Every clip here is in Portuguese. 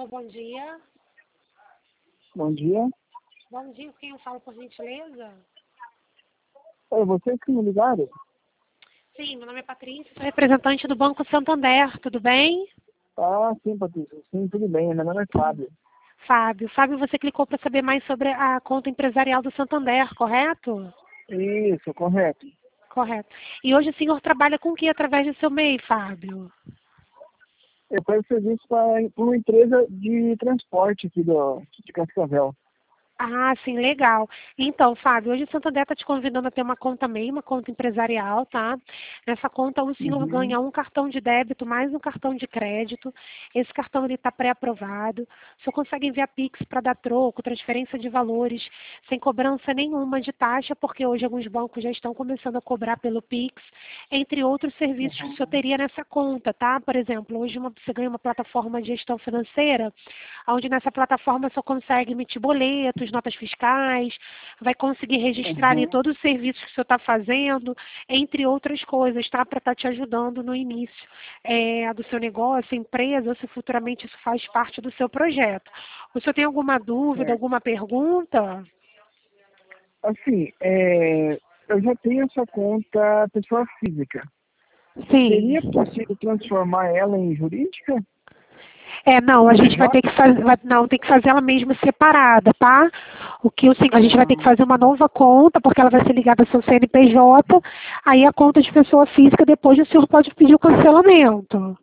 Alô, bom dia. Bom dia. Bom dia, com quem eu falo, por gentileza? É vocês que me ligaram? Sim, meu nome é Patrícia, sou representante do Banco Santander, tudo bem? Ah, sim, Patrícia. Sim, tudo bem. Meu nome é Fábio. Fábio, você clicou para saber mais sobre a conta empresarial do Santander, correto? Isso, correto. Correto. E hoje o senhor trabalha com o que através do seu MEI, Fábio? Eu presto serviço para uma empresa de transporte aqui de Cascavel. Ah, sim, legal. Então, Fábio, hoje o Santander está te convidando a ter uma conta MEI, uma conta empresarial, tá? Nessa conta o senhor Uhum. ganha um cartão de débito mais um cartão de crédito. Esse cartão está pré-aprovado. O senhor consegue enviar Pix para dar troco, transferência de valores, sem cobrança nenhuma de taxa, porque hoje alguns bancos já estão começando a cobrar pelo Pix, entre outros serviços que o senhor teria nessa conta, tá? Por exemplo, hoje você ganha uma plataforma de gestão financeira, onde nessa plataforma só consegue emitir boletos, notas fiscais, vai conseguir registrar ali Uhum. todos os serviços que o senhor está fazendo, entre outras coisas, tá? Para estar te ajudando no início do seu negócio, empresa, ou se futuramente isso faz parte do seu projeto. O senhor tem alguma dúvida, Certo. alguma pergunta? Assim, eu já tenho essa conta pessoa física. Sim. Seria possível transformar ela em jurídica? Não, a Em gente vai ter PJ? que fazer, não, tem que fazer ela mesmo separada, tá? A gente vai ter que Ah, fazer uma nova conta, porque ela vai ser ligada ao seu CNPJ, aí a conta de pessoa física, depois o senhor pode pedir o cancelamento,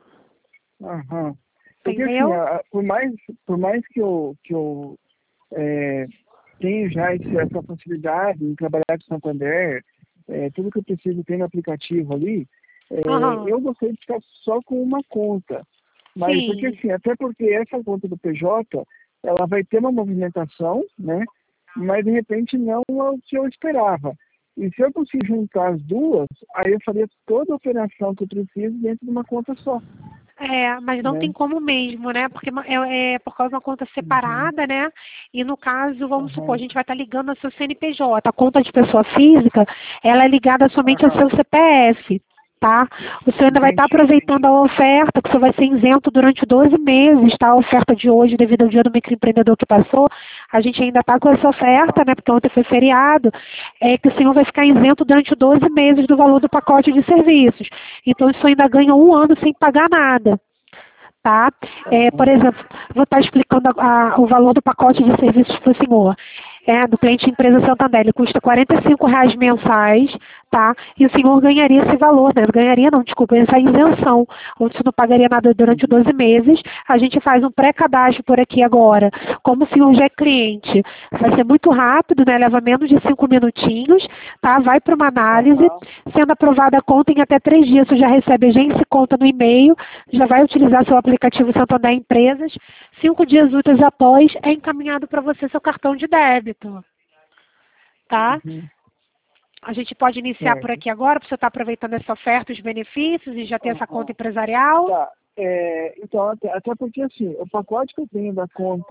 aham. Porque assim, entendeu? por mais que eu é, tenho já essa facilidade em trabalhar com Santander, tudo que eu preciso tem no aplicativo ali, Aham, eu gostaria de ficar só com uma conta. Mas porque sim. assim, até porque essa conta do PJ, ela vai ter uma movimentação, né? Mas de repente não é o que eu esperava. E se eu conseguir juntar as duas, aí eu faria toda a operação que eu preciso dentro de uma conta só, Mas não tem né? como mesmo, né? Porque é por causa de uma conta Uhum. separada, né? E no caso, vamos supor, a Aham. gente vai estar ligando ao seu CNPJ. A conta de pessoa física, ela é ligada somente ao Aham. seu CPF, tá? O senhor ainda vai estar Entendi. aproveitando a oferta, que você vai ser isento durante 12 meses, tá? A oferta de hoje, devido ao dia do microempreendedor que passou, a gente ainda está com essa oferta, Aham. né? Porque ontem foi feriado, que o senhor vai ficar isento durante 12 meses do valor do pacote de serviços. Então, isso ainda ganha um ano sem pagar nada, tá? Por Aham. exemplo, vou estar explicando o valor do pacote de serviços para o senhor. Do cliente empresa Santander, ele custa R$ 45 mensais, tá? E o senhor ganharia esse valor, né? Ganharia não, desculpa, essa isenção, onde o senhor não pagaria nada durante Uhum. 12 meses. A gente faz um pré-cadastro por aqui agora. Como o senhor já é cliente, vai ser muito rápido, né? Leva menos de 5 minutinhos, tá? Vai para uma análise, Aham. sendo aprovada a conta em até 3 dias, você já recebe a agência conta no e-mail, já vai utilizar seu aplicativo Santander Empresas. 5 dias úteis após, é encaminhado para você seu cartão de débito, tá? Uhum. A gente pode iniciar por Certo. aqui agora, para você estar aproveitando essa oferta, os benefícios e já ter essa conta Aham. empresarial. Tá. Então, até porque assim, o pacote que eu tenho da conta,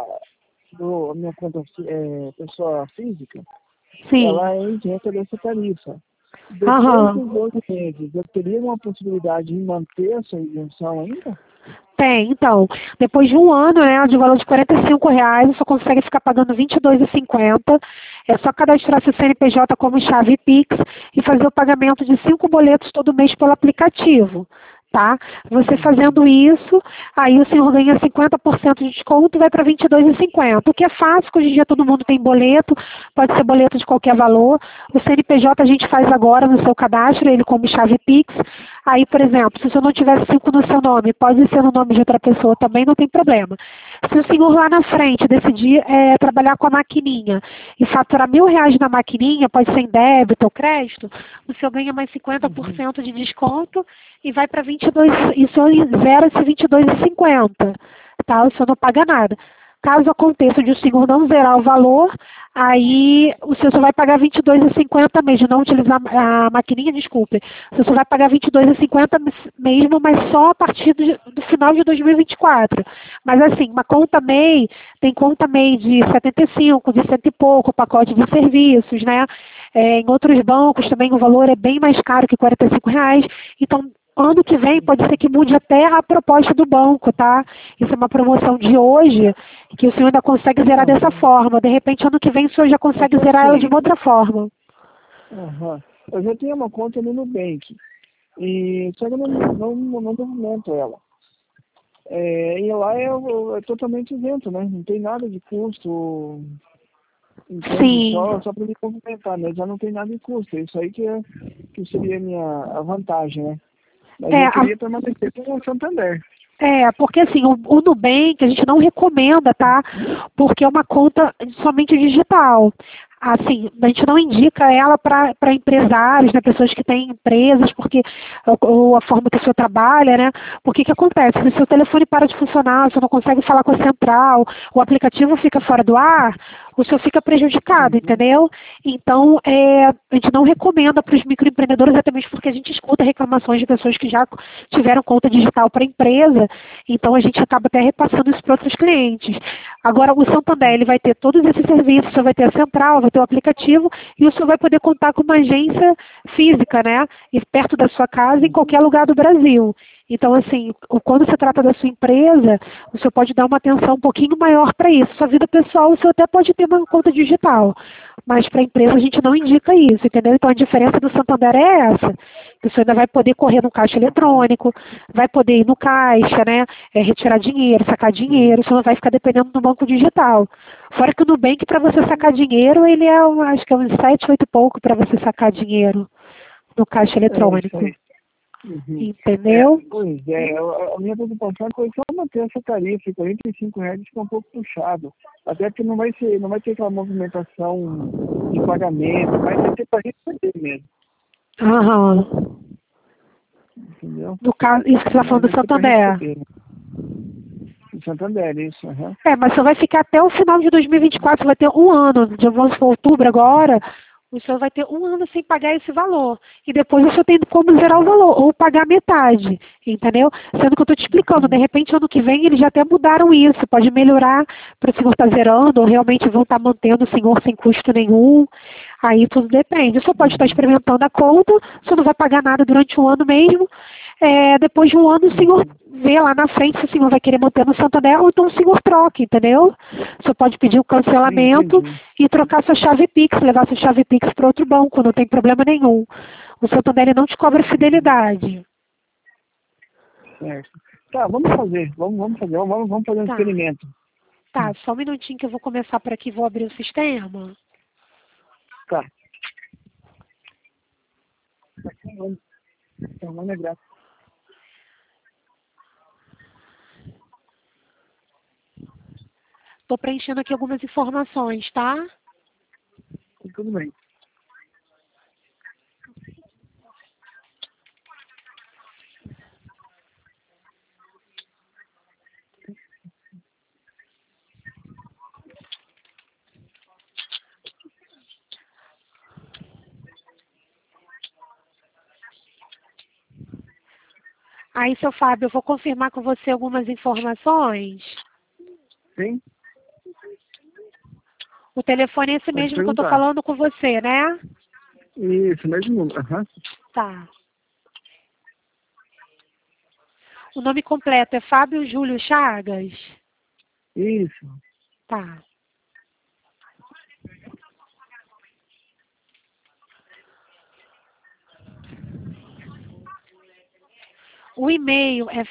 minha conta pessoa física, Sim. ela é isenta dessa tarifa. Depois Aham. dos 12 meses, eu teria uma possibilidade de manter essa isenção ainda? Tem, então, depois de um ano, né, de valor de R$ 45, você consegue ficar pagando R$ 22,50. É só cadastrar seu CNPJ como chave Pix e fazer o pagamento de 5 boletos todo mês pelo aplicativo, tá? Você Uhum. fazendo isso, aí o senhor ganha 50% de desconto e vai para R$ 22,50. O que é fácil, porque hoje em dia todo mundo tem boleto, pode ser boleto de qualquer valor. O CNPJ a gente faz agora no seu cadastro, ele como chave Pix. Aí, por exemplo, se o senhor não tiver 5 no seu nome, pode ser no nome de outra pessoa também, não tem problema. Se o senhor lá na frente decidir trabalhar com a maquininha e faturar R$ 1.000 na maquininha, pode ser em débito ou crédito, o senhor ganha mais Uhum. 50% de desconto e vai para 22, e o senhor zera esse 22,50, tá? O senhor não paga nada. Caso aconteça de o senhor não zerar o valor, aí o senhor só vai pagar R$ 22,50 mesmo, não utilizar a maquininha, desculpe. O senhor só vai pagar R$ 22,50 mesmo, mas só a partir do final de 2024. Mas assim, uma conta MEI, tem conta MEI de 75, de cento e pouco, pacote de serviços, né? Em outros bancos também o valor é bem mais caro que R$ 45. Então, ano que vem pode ser que mude até a proposta do banco, tá? Isso é uma promoção de hoje, que o senhor ainda consegue zerar dessa forma. De repente, ano que vem, o senhor já consegue Porque zerar ela de assim, uma outra forma. eu já tenho uma conta no Nubank, e só que eu não movimento ela. E lá é totalmente isento, né? Não tem nada de custo, entende? Sim. Só para me movimentar, né? Já não tem nada de custo. É isso aí que seria a vantagem, né? Mas É, eu queria permanecer com o Santander. porque assim, o Nubank a gente não recomenda, tá? Porque é uma conta somente digital. Assim, a gente não indica ela para empresários, né, pessoas que têm empresas, porque ou a forma que o senhor trabalha, né? Porque que acontece? Se o seu telefone para de funcionar, você não consegue falar com a central, o aplicativo fica fora do ar, o senhor fica prejudicado, Uhum. entendeu? Então, a gente não recomenda para os microempreendedores, até mesmo porque a gente escuta reclamações de pessoas que já tiveram conta digital para empresa, então a gente acaba até repassando isso para outros clientes. Agora, o Santander, ele vai ter todos esses serviços, o senhor vai ter a central, vai ter o aplicativo, e o senhor vai poder contar com uma agência física, né? E perto da sua casa, em qualquer lugar do Brasil. Então, assim, quando se trata da sua empresa, o senhor pode dar uma atenção um pouquinho maior para isso. Sua vida pessoal, o senhor até pode ter uma conta digital, mas para a empresa a gente não indica isso, entendeu? Então, a diferença do Santander é essa, que o senhor ainda vai poder correr no caixa eletrônico, vai poder ir no caixa, né? Retirar dinheiro, sacar dinheiro, o senhor não vai ficar dependendo do banco digital. Fora que o Nubank, para você sacar dinheiro, ele acho que é uns 7, 8 e pouco para você sacar dinheiro no caixa É isso eletrônico. aí. Uhum. Entendeu? Pois é, a minha preocupação foi só manter essa tarifa, R$ 45 fica um pouco puxado. Até porque não vai ter aquela movimentação de pagamento, vai ter para receber mesmo, Aham. entendeu? No caso, isso que você está Mas falando do vai ter para Santander. receber, né? Em Santander, isso, aham. Mas só vai ficar até o final de 2024, vai ter um ano, de vamos para outubro agora, o senhor vai ter um ano sem pagar esse valor. E depois o senhor tem como zerar o valor, ou pagar metade, entendeu? Sendo que eu estou te explicando, de repente ano que vem eles já até mudaram isso, pode melhorar para o senhor estar zerando, ou realmente vão estar mantendo o senhor sem custo nenhum. Aí tudo depende. O senhor pode estar experimentando a conta, o senhor não vai pagar nada durante um ano mesmo. Depois de um ano o senhor vê lá na frente se o senhor vai querer manter no Santander ou então o senhor troca, entendeu? O senhor pode pedir o Sim, cancelamento entendi. e trocar sua chave Pix, levar sua chave Pix para outro banco, não tem problema nenhum. O Santander ele não te cobra fidelidade. Certo. Tá, vamos fazer. Vamos fazer um Tá, experimento. tá, só um minutinho que eu vou começar por aqui, vou abrir o sistema. Tá. Então, não é graça. Estou preenchendo aqui algumas informações, tá? Tudo bem. Aí, seu Fábio, eu vou confirmar com você algumas informações. Sim? O telefone é esse Pode mesmo que eu estou perguntar. falando com você, né? Isso, mesmo número. Aham. Tá. O nome completo é Fábio Júlio Chagas? Isso. Tá. O e-mail é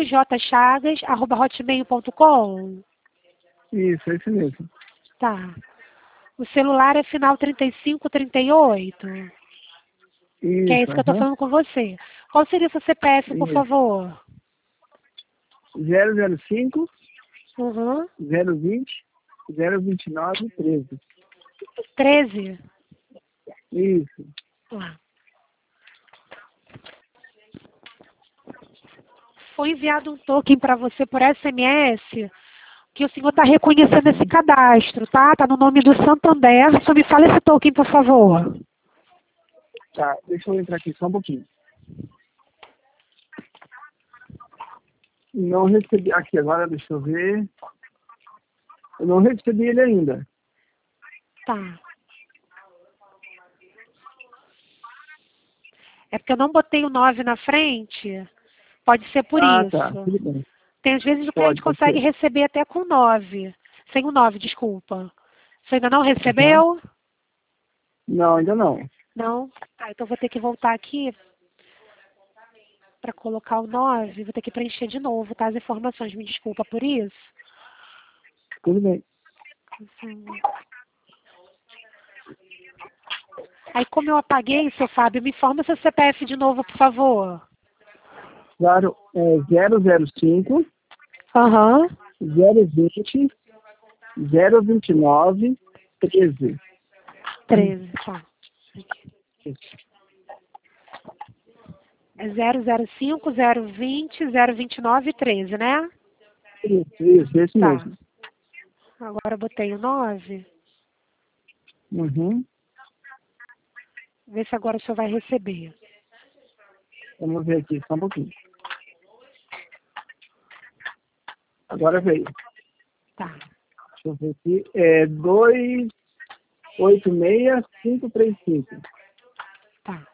fabiojchagas@hotmail.com? Isso, é isso mesmo. Tá. O celular é final 3538? Que é Isso, esse que eu estou aham. falando com você. Qual seria o seu CPF, por Isso. favor? 005 Uhum. 020 029 13. 13? Isso. Tá. Foi enviado um token para você por SMS que o senhor está reconhecendo esse cadastro, tá? Está no nome do Santander. Só me fala esse token, por favor. Tá, deixa eu entrar aqui só um pouquinho. Não recebi. Aqui, agora deixa eu ver. Eu não recebi ele ainda. Tá. É porque eu não botei o 9 na frente. Pode ser por isso. Tá, tudo bem. Tem às vezes o Pode cliente consegue ser. receber até com 9. Sem o 9, desculpa. Você ainda não Uhum. recebeu? Não, ainda não. Não? Tá, então vou ter que voltar aqui para colocar o 9. Vou ter que preencher de novo, tá? As informações. Me desculpa por isso. Tudo bem. Aí, como eu apaguei, seu Fábio, me informa seu CPF de novo, por favor. Claro, é 005 Aham. 020 029 13. 13, tá. É 005, 020, 029 e 13, né? Isso, esse Tá. mesmo. Agora eu botei o 9. Uhum. Vê se agora o senhor vai receber. Vamos ver aqui, só um pouquinho. Agora veio. Tá. Deixa eu ver aqui. É 286535. Tá.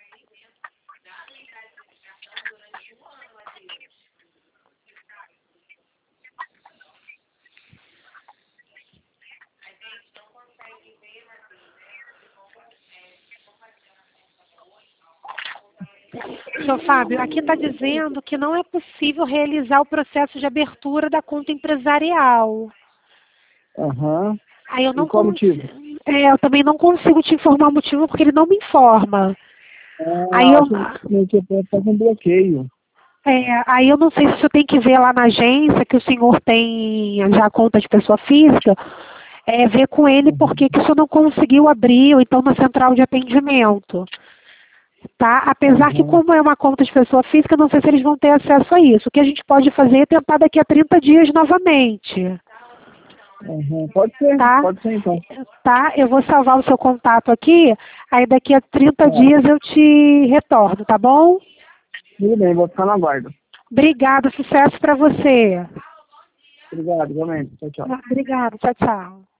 Senhor Fábio, aqui está dizendo que não é possível realizar o processo de abertura da conta empresarial. Aham. Aí eu E não qual motivo? eu também não consigo te informar o motivo porque ele não me informa. Aí Ah, eu, acho que pode estar com bloqueio. aí eu não sei se o senhor tem que ver lá na agência que o senhor tem já conta de pessoa física, ver com ele por que que o senhor não conseguiu abrir, ou então na central de atendimento. Tá? Apesar que, Aham. como é uma conta de pessoa física, não sei se eles vão ter acesso a isso. O que a gente pode fazer é tentar daqui a 30 dias novamente. Aham. Tá? Pode ser então. Tá? Eu vou salvar o seu contato aqui, aí daqui a 30 Tá. dias eu te retorno, tá bom? Tudo bem, vou ficar na guarda. Obrigada, sucesso para você. Obrigado, igualmente. Tchau, tchau. Obrigada, tchau, tchau.